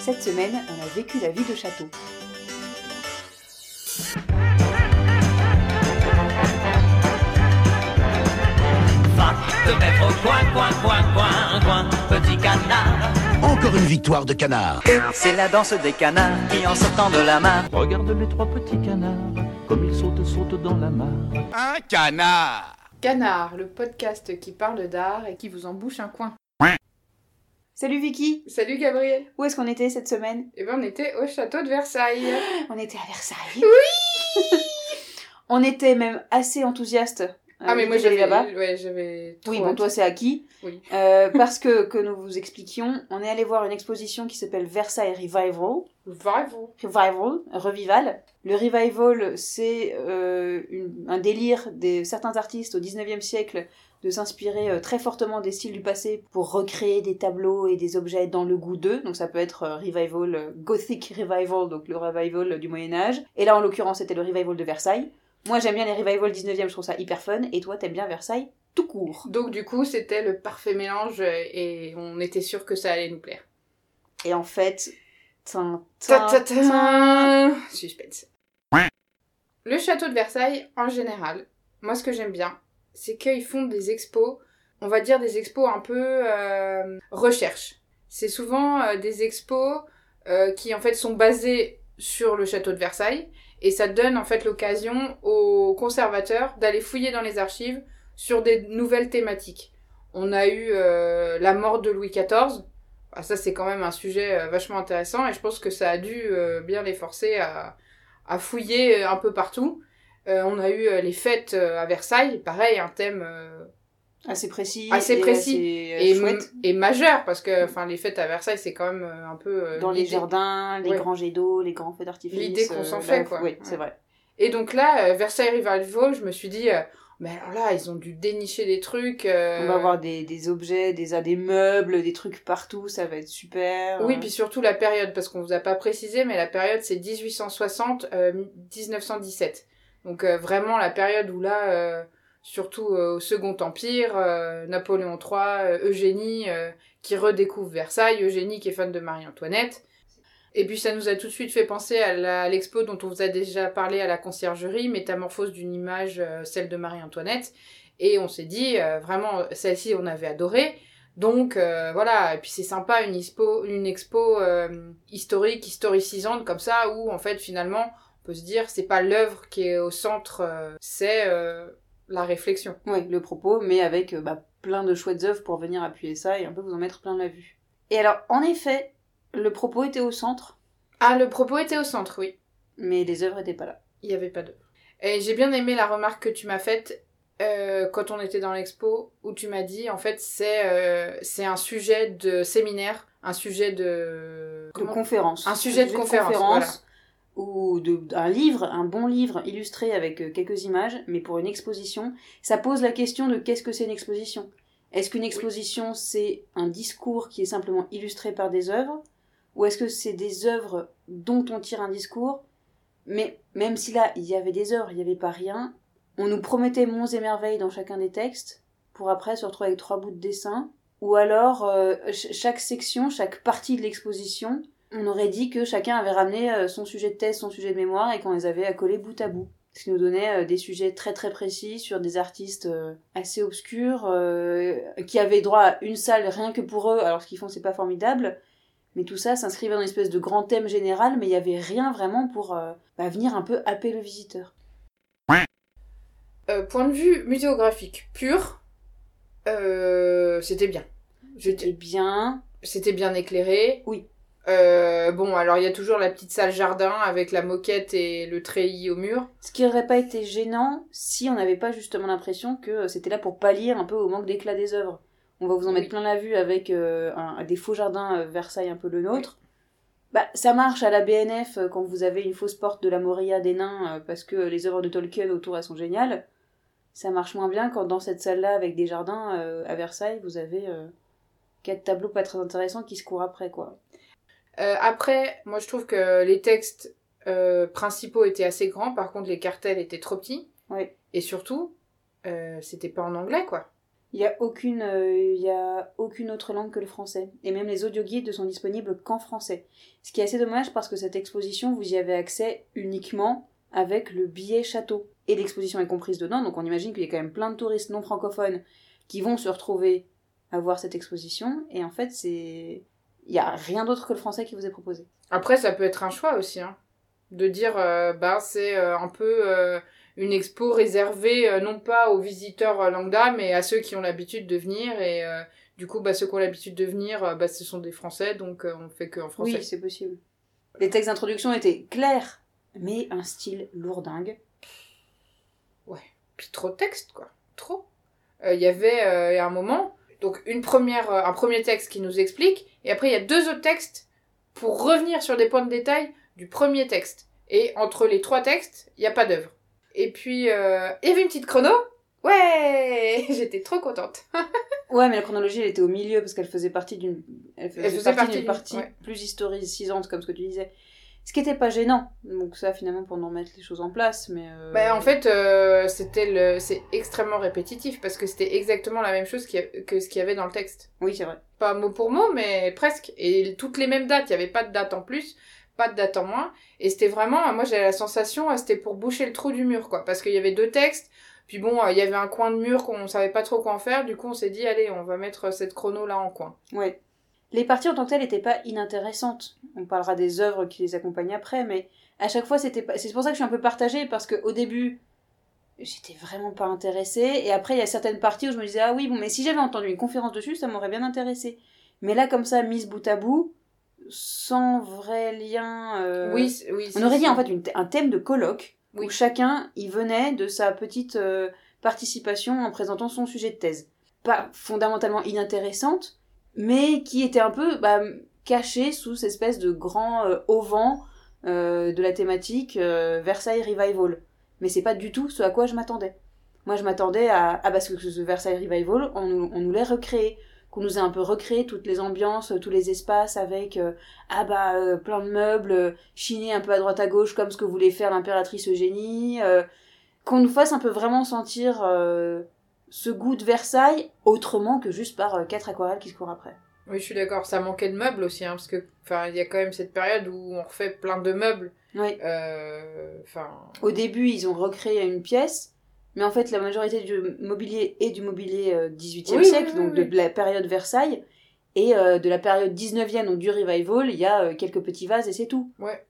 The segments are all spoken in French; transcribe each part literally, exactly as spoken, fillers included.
Cette semaine, on a vécu la vie de château. Va te mettre au coin, coin, coin, coin, coin, petit canard. Encore une victoire de canard. C'est la danse des canards qui en sortant de la mare. Regarde les trois petits canards, comme ils sautent, sautent dans la mare. Un canard. Canard, le podcast qui parle d'art et qui vous embouche un coin. Salut Vicky. Salut Gabriel. Où est-ce qu'on était cette semaine? Eh ben on était au château de Versailles. On était à Versailles. Oui. On était même assez enthousiastes. Ah mais moi j'avais là-bas. Ouais, j'avais trop Oui, bon hâte. toi c'est acquis. Oui. Euh, parce que, que nous vous expliquions, on est allé voir une exposition qui s'appelle Versailles Revival. Revival. Revival, revival. Le revival, c'est euh, une, un délire de certains artistes au dix-neuvième siècle de s'inspirer euh, très fortement des styles du passé pour recréer des tableaux et des objets dans le goût d'eux. Donc ça peut être euh, revival, euh, gothic revival, donc le revival du Moyen-Âge. Et là en l'occurrence c'était le revival de Versailles. Moi j'aime bien les revivals dix-neuvième, je trouve ça hyper fun. Et toi t'aimes bien Versailles tout court. Donc du coup c'était le parfait mélange et on était sûr que ça allait nous plaire. Et en fait... Tin, Ta tin, ta tin. ta. Suspense. Le château de Versailles, en général, moi ce que j'aime bien, c'est qu'ils font des expos, on va dire des expos un peu euh, recherche. C'est souvent euh, des expos euh, qui en fait sont basés sur le château de Versailles et ça donne en fait l'occasion aux conservateurs d'aller fouiller dans les archives sur des nouvelles thématiques. On a eu euh, la mort de Louis quatorze. Ah, ça, c'est quand même un sujet euh, vachement intéressant et je pense que ça a dû euh, bien les forcer à, à fouiller euh, un peu partout. Euh, on a eu euh, les fêtes euh, à Versailles, pareil, un thème euh, Assez précis. assez et précis assez, et, euh, chouette. m- et majeur parce que enfin les fêtes à Versailles, c'est quand même euh, un peu... euh, Dans les l'idée. jardins, les Ouais. grands jets d'eau, les grands feux d'artifice. L'idée qu'on s'en là, fait, quoi. Oui, Ouais. c'est vrai. Et donc là, euh, Versailles Revival, je me suis dit, euh, mais alors là, ils ont dû dénicher des trucs. euh, On va avoir des, des objets, des, des meubles, des trucs partout, ça va être super. Oui, puis surtout la période, parce qu'on vous a pas précisé, mais la période c'est dix-huit cent soixante à dix-neuf cent dix-sept. Donc euh, vraiment la période où là, euh, surtout euh, au Second Empire, euh, Napoléon trois, euh, Eugénie euh, qui redécouvre Versailles, Eugénie qui est fan de Marie-Antoinette. Et puis ça nous a tout de suite fait penser à, la, à l'expo dont on vous a déjà parlé à la conciergerie, Métamorphose d'une image, euh, celle de Marie-Antoinette. Et on s'est dit, euh, vraiment, celle-ci on avait adoré. Donc euh, voilà, et puis c'est sympa une expo, une expo euh, historique, historicisante comme ça, où en fait finalement on peut se dire c'est pas l'œuvre qui est au centre, euh, c'est euh, la réflexion. Oui, le propos, mais avec euh, bah, plein de chouettes œuvres pour venir appuyer ça et un peu vous en mettre plein la vue. Et alors, en effet, le propos était au centre, Ah, le propos était au centre, oui. mais les œuvres étaient pas là. Il y avait pas d'œuvre. Et j'ai bien aimé la remarque que tu m'as faite euh, quand on était dans l'expo, où tu m'as dit en fait c'est euh, c'est un sujet de séminaire, un sujet de De Comment conférence. Un sujet de conférence, ou de, un livre, un bon livre illustré avec euh, quelques images, mais pour une exposition, ça pose la question de qu'est-ce que c'est une exposition. Est-ce qu'une exposition, c'est un discours qui est simplement illustré par des œuvres, ou est-ce que c'est des œuvres dont on tire un discours, mais même si là, il y avait des œuvres, il n'y avait pas rien, on nous promettait monts et merveilles dans chacun des textes, pour après se retrouver avec trois bouts de dessin, ou alors euh, ch- chaque section, chaque partie de l'exposition, on aurait dit que chacun avait ramené euh, son sujet de thèse, son sujet de mémoire, et qu'on les avait accolés bout à bout. Ce qui nous donnait euh, des sujets très très précis sur des artistes euh, assez obscurs, euh, qui avaient droit à une salle rien que pour eux, alors ce qu'ils font c'est pas formidable, mais tout ça s'inscrivait dans une espèce de grand thème général, mais il y avait rien vraiment pour euh, bah, venir un peu happer le visiteur. Euh, point de vue muséographique pur, euh, c'était bien. C'était J'étais- bien. C'était bien éclairé. Oui. Euh, bon, alors il y a toujours la petite salle jardin avec la moquette et le treillis au mur. Ce qui n'aurait pas été gênant si on n'avait pas justement l'impression que c'était là pour pallier un peu au manque d'éclat des œuvres. On va vous en mettre Oui. plein la vue avec euh, un, des faux jardins euh, Versailles un peu le nôtre. Bah, ça marche à la B N F euh, quand vous avez une fausse porte de la Moria des nains euh, parce que les œuvres de Tolkien autour elles sont géniales. Ça marche moins bien quand dans cette salle-là avec des jardins euh, à Versailles vous avez euh, quatre tableaux pas très intéressants qui se courent après quoi. Euh, après, moi je trouve que les textes euh, principaux étaient assez grands, par contre les cartels étaient trop petits. Ouais. Et surtout, euh, c'était pas en anglais quoi. Il y a aucune, euh, il y a aucune autre langue que le français. Et même les audioguides ne sont disponibles qu'en français. Ce qui est assez dommage parce que cette exposition, vous y avez accès uniquement avec le billet château. Et l'exposition est comprise dedans, donc on imagine qu'il y a quand même plein de touristes non francophones qui vont se retrouver à voir cette exposition. Et en fait, c'est... il n'y a rien d'autre que le français qui vous est proposé. Après, ça peut être un choix aussi, hein. De dire, euh, bah, c'est euh, un peu euh, une expo réservée, euh, non pas aux visiteurs euh, lambda, mais à ceux qui ont l'habitude de venir. Et euh, du coup, bah, ceux qui ont l'habitude de venir, euh, bah, ce sont des Français, donc euh, on fait que en français. Oui, c'est possible. Les textes d'introduction étaient clairs, mais un style lourdingue. Ouais. Puis trop de texte, quoi. Trop. Il euh, y avait euh, un moment, donc une première, euh, un premier texte qui nous explique, et après il y a deux autres textes pour revenir sur des points de détail du premier texte. Et entre les trois textes, il n'y a pas d'œuvre. Et puis, euh, il y avait une petite chrono. Ouais. J'étais trop contente. Ouais, mais la chronologie, elle était au milieu, parce qu'elle faisait partie d'une... Elle faisait, Elle faisait partie, partie d'une d'une- partie ouais. plus historicisante, comme ce que tu disais. Ce qui était pas gênant. Donc ça, finalement, pour nous remettre les choses en place, mais... Euh... Bah, en fait, euh, c'était le... c'est extrêmement répétitif, parce que c'était exactement la même chose qu'il y a- que ce qu'il y avait dans le texte. Oui, c'est vrai. Pas mot pour mot, mais presque. Et toutes les mêmes dates, il n'y avait pas de date en plus, pas de date en moins. Et c'était vraiment, moi j'avais la sensation, euh, c'était pour boucher le trou du mur, quoi. Parce qu'il y avait deux textes, puis bon, euh, il y avait un coin de mur qu'on savait pas trop quoi en faire, du coup on s'est dit, allez, on va mettre cette chrono là en coin. Ouais. Les parties en tant que telles n'étaient pas inintéressantes. On parlera des œuvres qui les accompagnent après, mais à chaque fois, c'était pas... c'est pour ça que je suis un peu partagée, parce qu'au début, j'étais vraiment pas intéressée, et après, il y a certaines parties où je me disais, ah oui, bon, mais si j'avais entendu une conférence dessus, ça m'aurait bien intéressée. Mais là, comme ça, mise bout à bout, sans vrai lien... euh, Oui, c- oui. On si, aurait dit si. en fait une- un thème de colloque, Oui. où chacun y venait de sa petite euh, participation en présentant son sujet de thèse. Pas fondamentalement inintéressante, mais qui était un peu bah, cachée sous cette espèce de grand euh, auvent euh, de la thématique euh, Versailles Revival. Mais c'est pas du tout ce à quoi je m'attendais. Moi je m'attendais à... Ah parce que ce Versailles Revival, on nous, on nous l'ait recréé. Qu'on nous ait un peu recréé toutes les ambiances, tous les espaces avec euh, ah bah euh, plein de meubles euh, chinés un peu à droite à gauche comme ce que voulait faire l'impératrice Eugénie, euh, qu'on nous fasse un peu vraiment sentir euh, ce goût de Versailles autrement que juste par euh, quatre aquarelles qui se courent après. Oui, je suis d'accord. Ça manquait de meubles aussi, hein, parce que, enfin, il y a quand même cette période où on refait plein de meubles. Oui. Euh, Enfin. Au début ils ont recréé une pièce, mais en fait la majorité du mobilier est du mobilier euh, dix-huitième Oui, siècle, oui, oui, donc oui. de la période Versailles, et euh, de la période dix-neuvième, donc du Revival, il y a euh, quelques petits vases et c'est tout. Ouais.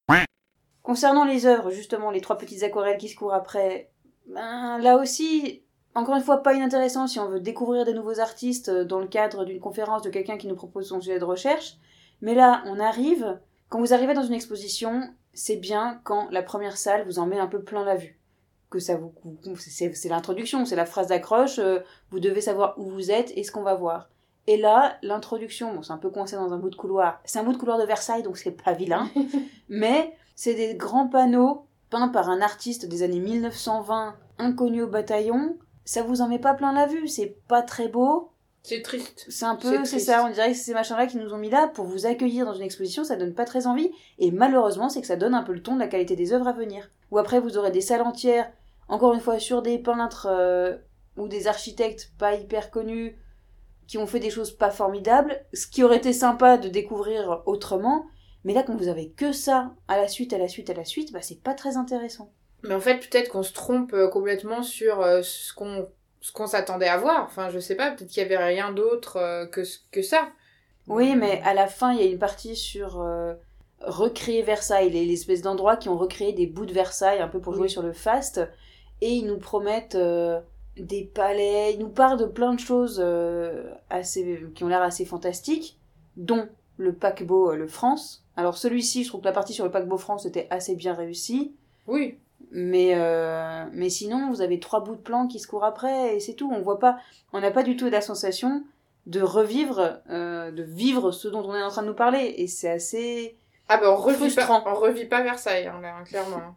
Concernant les œuvres, justement, les trois petites aquarelles qui se courent après, ben, là aussi, encore une fois, pas inintéressant si on veut découvrir des nouveaux artistes dans le cadre d'une conférence de quelqu'un qui nous propose son sujet de recherche. Mais là, on arrive, quand vous arrivez dans une exposition, c'est bien quand la première salle vous en met un peu plein la vue. Que ça vous, c'est, c'est l'introduction, c'est la phrase d'accroche, euh, vous devez savoir où vous êtes et ce qu'on va voir. Et là, l'introduction, bon, c'est un peu coincé dans un bout de couloir. C'est un bout de couloir de Versailles, donc c'est pas vilain. Mais c'est des grands panneaux peints par un artiste des années mille neuf cent vingt, inconnu au bataillon. Ça vous en met pas plein la vue, c'est pas très beau. C'est triste. C'est un peu, C'est c'est, triste. ça, on dirait que c'est ces machins-là qui nous ont mis là pour vous accueillir dans une exposition, ça donne pas très envie. Et malheureusement, c'est que ça donne un peu le ton de la qualité des œuvres à venir. Ou après, vous aurez des salles entières, encore une fois, sur des peintres euh, ou des architectes pas hyper connus, qui ont fait des choses pas formidables, ce qui aurait été sympa de découvrir autrement, mais là, quand vous avez que ça, à la suite, à la suite, à la suite, bah c'est pas très intéressant. Mais en fait, peut-être qu'on se trompe euh, complètement sur euh, ce qu'on ce qu'on s'attendait à voir. Enfin, je sais pas, peut-être qu'il y avait rien d'autre euh, que, que ça. Oui, mais à la fin, il y a une partie sur euh, recréer Versailles, les, les espèces d'endroits qui ont recréé des bouts de Versailles, un peu pour jouer Oui. sur le faste, et ils nous promettent euh, des palais, ils nous parlent de plein de choses euh, assez, qui ont l'air assez fantastiques, dont le paquebot euh, le France. Alors celui-ci, je trouve que la partie sur le paquebot France était assez bien réussie, Oui. mais, euh, mais sinon, vous avez trois bouts de plan qui se courent après, et c'est tout. On voit pas, on n'a pas du tout la sensation de revivre, euh, de vivre ce dont on est en train de nous parler, et c'est assez... Ah ben, on revit Frustrant. pas, on revit pas Versailles, hein, là, hein, clairement.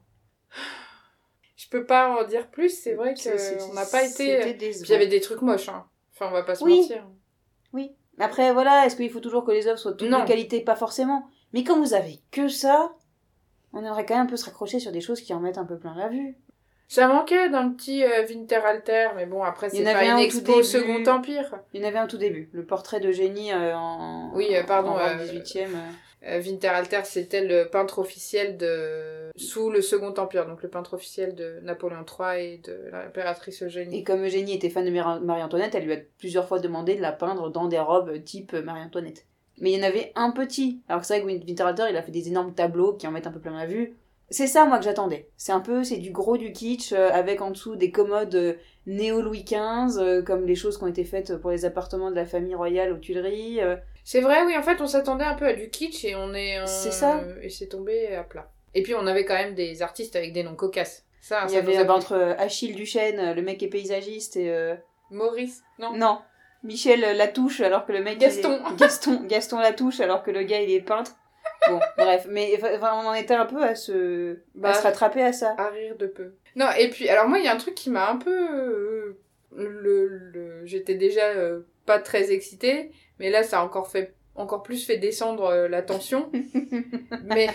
Je peux pas en dire plus, c'est vrai c'est- c'est- qu'on n'a pas été... c'était décevant. Puis il y avait des trucs moches, hein. Enfin, on va pas se Oui. mentir. Oui. Après, voilà, est-ce qu'il faut toujours que les œuvres soient de toutes Non. les qualités? Pas forcément. Mais quand vous avez que ça, on aimerait quand même un peu se raccrocher sur des choses qui en mettent un peu plein la vue. Ça manquait d'un petit euh, Winterhalter, mais bon, après, Il y c'est en pas avait une un au expo tout début. Second Empire. Il y en avait un tout début, le portrait d'Eugénie euh, en... Oui, euh, pardon, en euh, dix-huitième. Euh... Euh, Winterhalter, c'était le peintre officiel de... sous le Second Empire, donc le peintre officiel de Napoléon trois et de l'impératrice Eugénie. Et comme Eugénie était fan de Marie-Antoinette, elle lui a plusieurs fois demandé de la peindre dans des robes type Marie-Antoinette. Mais il y en avait un petit. Alors que c'est vrai que Winterhalter, il a fait des énormes tableaux qui en mettent un peu plein la vue. C'est ça, moi, que j'attendais. C'est un peu, c'est du gros du kitsch, euh, avec en dessous des commodes euh, néo-Louis quinze, euh, comme les choses qui ont été faites pour les appartements de la famille royale aux Tuileries. Euh. C'est vrai, oui, en fait, on s'attendait un peu à du kitsch et on est... On... C'est ça. Et c'est tombé à plat. Et puis, on avait quand même des artistes avec des noms cocasses. Ça, il ça y avait nous a euh, plu. entre euh, Achille Duchesne, le mec qui est paysagiste, et... Euh... Maurice, non Non. Michel Latouche, alors que le mec... Gaston. Il est... Gaston. Gaston Latouche, alors que le gars, il est peintre. Bon, bref, mais enfin, on en était un peu à se, Bah, à se rattraper à ça. À rire de peu. Non, et puis, alors moi, il y a un truc qui m'a un peu... Euh, le, le... J'étais déjà euh, pas très excitée, mais là, ça a encore, fait, encore plus fait descendre euh, la tension. mais...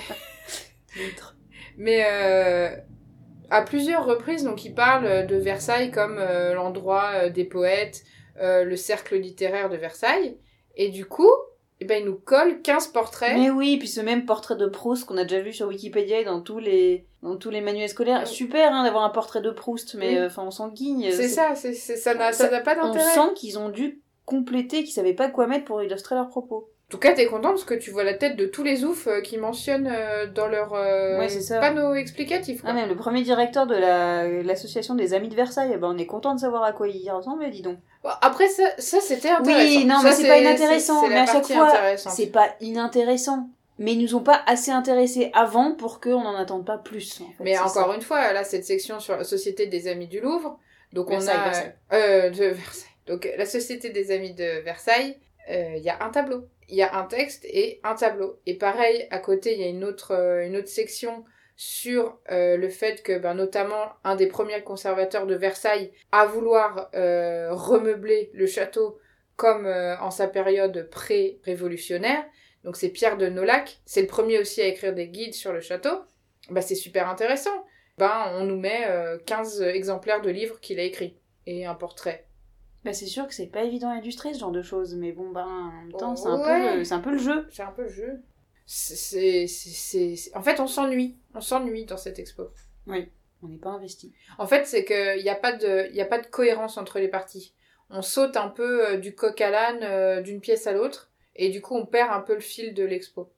mais euh, à plusieurs reprises, donc, il parle de Versailles comme euh, l'endroit euh, des poètes, euh, le cercle littéraire de Versailles, et du coup... Et ben, il nous colle quinze portraits. Mais oui, puis ce même portrait de Proust qu'on a déjà vu sur Wikipédia et dans tous les, dans tous les manuels scolaires. Super, hein, d'avoir un portrait de Proust, mais enfin, oui. euh, on s'en guigne. C'est, c'est ça, c'est, c'est, ça, n'a, ça, ça n'a pas d'intérêt. On sent qu'ils ont dû compléter, qu'ils savaient pas quoi mettre pour illustrer leurs propos. En tout cas, t'es contente parce que tu vois la tête de tous les oufs euh, qui mentionnent euh, dans leur euh, ouais, c'est ça. panneau explicatif. Quoi. Ah, même le premier directeur de la, l'association des Amis de Versailles, ben, on est content de savoir à quoi il ressemble, dis donc. Bon, après, ça, ça c'était intéressant. Oui, non, ça, mais c'est, c'est pas inintéressant. C'est, c'est mais à chaque fois, c'est pas inintéressant. Mais ils nous ont pas assez intéressés avant pour qu'on en attende pas plus. En fait, mais encore ça. une fois, là, cette section sur la Société des Amis du Louvre, donc Versailles, on a... Versailles. Euh, de Versailles. Donc, la Société des Amis de Versailles, il euh, y a un tableau. Il y a un texte et un tableau. Et pareil, à côté, il y a une autre, euh, une autre section sur euh, le fait que, ben, notamment, un des premiers conservateurs de Versailles à vouloir euh, remeubler le château comme euh, en sa période pré-révolutionnaire. Donc c'est Pierre de Nolac. C'est le premier aussi à écrire des guides sur le château. Ben, c'est super intéressant. Ben, on nous met euh, quinze exemplaires de livres qu'il a écrits. Et un portrait. Bah c'est sûr que c'est pas évident à illustrer ce genre de choses, mais bon bah en même temps c'est, un ouais. peu le, c'est un peu le jeu. C'est un peu le jeu. C'est, c'est, c'est, c'est... En fait on s'ennuie, on s'ennuie dans cette expo. Oui, on n'est pas investi. En fait c'est qu'il n'y a, pas de... y a pas de cohérence entre les parties. On saute un peu euh, du coq à l'âne euh, d'une pièce à l'autre, et du coup on perd un peu le fil de l'expo.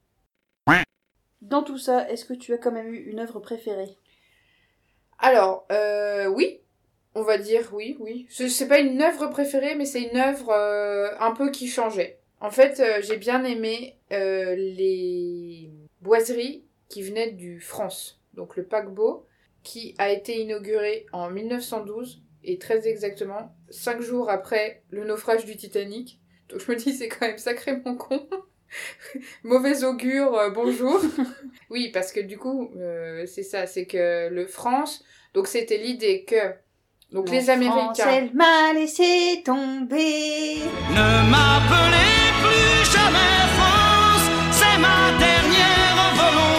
Dans tout ça, est-ce que tu as quand même eu une œuvre préférée ? Alors, euh, oui. On va dire oui, oui. C'est, c'est pas une œuvre préférée, mais c'est une œuvre euh, un peu qui changeait. En fait, euh, j'ai bien aimé euh, les boiseries qui venaient du France. Donc le paquebot, qui a été inauguré en mille neuf cent douze, et très exactement, cinq jours après le naufrage du Titanic. Donc je me dis, c'est quand même sacrément con. Mauvais augure, euh, bonjour. Oui, parce que du coup, euh, c'est ça, c'est que le France... Donc c'était l'idée que... Donc La les Américains... France, elle m'a laissé tomber. Ne m'appelez plus jamais France, c'est ma dernière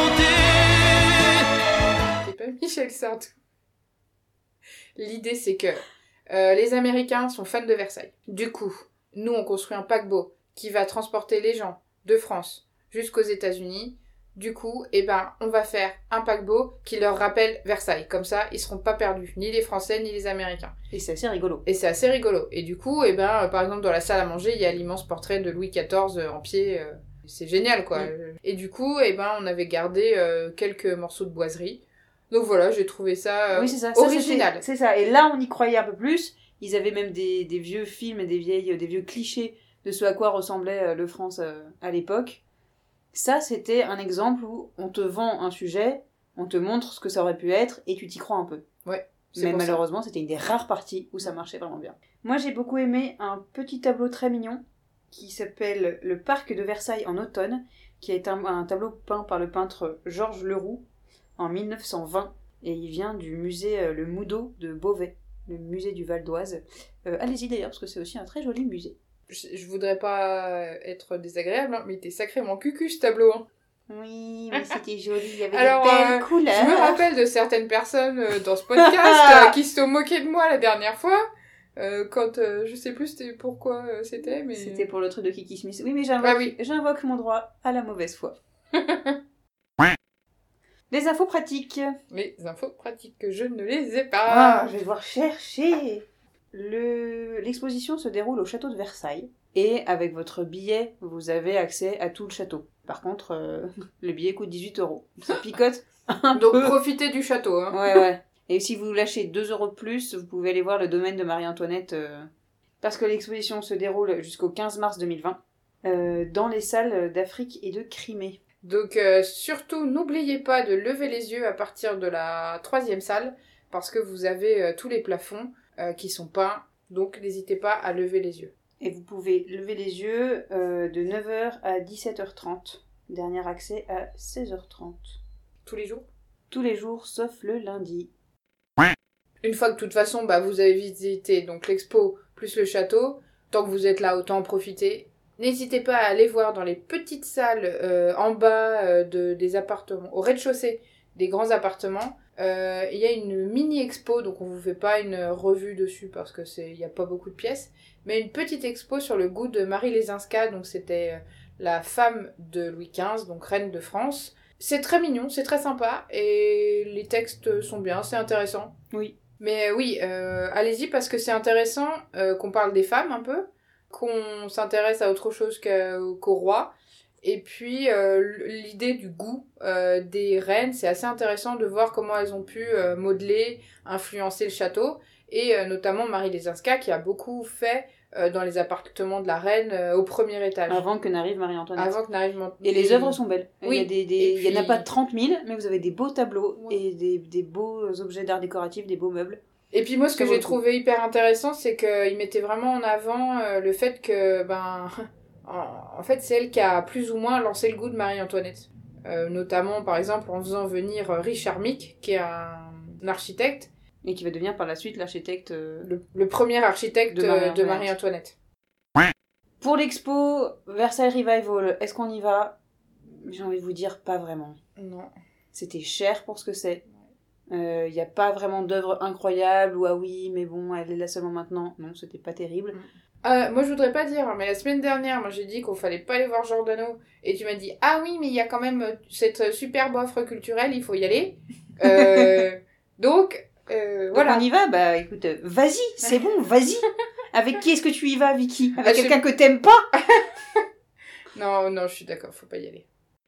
volonté. C'est pas Michel Sardou. L'idée c'est que euh, les Américains sont fans de Versailles. Du coup, nous on construit un paquebot qui va transporter les gens de France jusqu'aux États-Unis. Du coup, eh ben, on va faire un paquebot qui leur rappelle Versailles. Comme ça, ils seront pas perdus, ni les Français, ni les Américains. Et c'est assez rigolo. Et c'est assez rigolo. Et du coup, eh ben, par exemple, dans la salle à manger, il y a l'immense portrait de Louis quatorze en pied. C'est génial, quoi. Mm. Et du coup, eh ben, on avait gardé euh, quelques morceaux de boiserie. Donc voilà, j'ai trouvé ça, euh, oui, c'est ça. original. Ça, c'est ça. Et là, on y croyait un peu plus. Ils avaient même des, des vieux films et des, vieilles, des vieux clichés de ce à quoi ressemblait le France euh, à l'époque. Ça, c'était un exemple où on te vend un sujet, on te montre ce que ça aurait pu être, et tu t'y crois un peu. Ouais. Mais malheureusement, ça. C'était une des rares parties où ça marchait vraiment bien. Moi, j'ai beaucoup aimé un petit tableau très mignon, qui s'appelle Le Parc de Versailles en automne, qui est un, un tableau peint par le peintre Georges Leroux, en mille neuf cent vingt, et il vient du musée euh, Le Moudot de Beauvais, le musée du Val d'Oise. Euh, allez-y d'ailleurs, parce que c'est aussi un très joli musée. Je, je voudrais pas être désagréable, hein, mais il était sacrément cucu ce tableau. Hein. Oui, mais c'était joli, il y avait Alors, des belles euh, couleurs. Je me rappelle de certaines personnes euh, dans ce podcast euh, qui se sont moquées de moi la dernière fois. Euh, quand, euh, je sais plus c'était pourquoi euh, c'était, mais... C'était pour le truc de Kiki Smith. Oui, mais j'invoque, Ah oui. j'invoque mon droit à la mauvaise foi. Les infos pratiques. Les infos pratiques, que je ne les ai Ah, pas. je vais devoir chercher. Le... L'exposition se déroule au château de Versailles. Et avec votre billet, vous avez accès à tout le château. Par contre, euh, le billet coûte dix-huit euros. Ça picote un Donc peu. profitez du château. Hein. Ouais, ouais. Et si vous lâchez deux euros de plus, vous pouvez aller voir le domaine de Marie-Antoinette. Euh, parce que l'exposition se déroule jusqu'au quinze mars deux mille vingt. Euh, dans les salles d'Afrique et de Crimée. Donc euh, surtout, n'oubliez pas de lever les yeux à partir de la troisième salle, parce que vous avez euh, tous les plafonds euh, qui sont peints, donc n'hésitez pas à lever les yeux. Et vous pouvez lever les yeux euh, de neuf heures à dix-sept heures trente. Dernier accès à seize heures trente. Tous les jours. Tous les jours, sauf le lundi. Une fois que de toute façon, bah, vous avez visité donc l'expo plus le château, tant que vous êtes là, autant en profiter. N'hésitez pas à aller voir dans les petites salles euh, en bas euh, de, des appartements, au rez-de-chaussée des grands appartements. Euh, il y a une mini-expo, donc on vous fait pas une revue dessus parce que c'est, il y a pas beaucoup de pièces, mais une petite expo sur le goût de Marie Lesinska, donc c'était euh, la femme de Louis quinze, donc reine de France. C'est très mignon, c'est très sympa, et les textes sont bien, c'est intéressant. Oui. Mais euh, oui, euh, allez-y parce que c'est intéressant euh, qu'on parle des femmes un peu, qu'on s'intéresse à autre chose qu'au, qu'au roi. Et puis, euh, l'idée du goût euh, des reines, c'est assez intéressant de voir comment elles ont pu euh, modeler, influencer le château. Et euh, notamment Marie Lesinska qui a beaucoup fait euh, dans les appartements de la reine euh, au premier étage. Avant que n'arrive Marie-Antoinette. Avant que n'arrive... Mon... Et les œuvres sont belles. Oui. Il y a des, des... Et il y en a puis- pas trente mille, mais vous avez des beaux tableaux Ouais. et des, des beaux objets d'art décoratif, des beaux meubles. Et puis moi, ce que Ça vaut j'ai le coup. trouvé hyper intéressant, c'est qu'il mettait vraiment en avant euh, le fait que, ben, en, en fait, c'est elle qui a plus ou moins lancé le goût de Marie-Antoinette. Euh, notamment, par exemple, en faisant venir Richard Mick, qui est un, un architecte, Et qui va devenir par la suite l'architecte. euh, le, le premier architecte De de Marie-Antoinette. de Marie-Antoinette. Pour l'expo Versailles Revival, est-ce qu'on y va? J'ai envie de vous dire pas vraiment. Non. C'était cher pour ce que c'est. Il euh, n'y a pas vraiment d'œuvre incroyable ou ah oui, mais bon, elle est là seulement maintenant. Non, c'était pas terrible. Euh, moi, je voudrais pas dire, hein, mais la semaine dernière, moi, j'ai dit qu'on fallait pas aller voir Giordano, et tu m'as dit, ah oui, mais il y a quand même euh, cette superbe offre culturelle, il faut y aller. Euh, donc, euh, Donc voilà. on y va? Bah écoute, euh, vas-y, c'est bon, vas-y. Avec qui est-ce que tu y vas, Vicky? Avec Ah, je- quelqu'un que t'aimes pas? Non, non, je suis d'accord, faut pas y aller.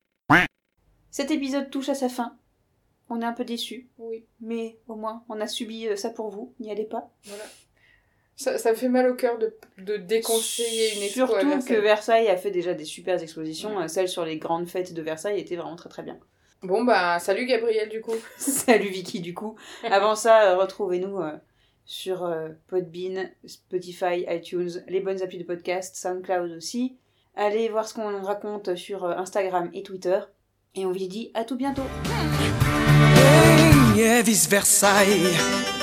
Cet épisode touche à sa fin. On est un peu déçus, Oui, mais au moins on a subi euh, ça pour vous. N'y allez pas. voilà. Ça, ça me fait mal au cœur de, de déconseiller une expo à Surtout Versailles. que Versailles a fait déjà des super expositions. Euh, Celle sur les grandes fêtes de Versailles était vraiment très très bien. Bon, bah, salut Gabriel, du coup. Salut Vicky, du coup. Avant ça, euh, retrouvez-nous euh, sur euh, Podbean, Spotify, iTunes, les bonnes applis de podcast, SoundCloud aussi. Allez voir ce qu'on raconte sur euh, Instagram et Twitter. Et on vous dit à tout bientôt. Hey, vice Versailles.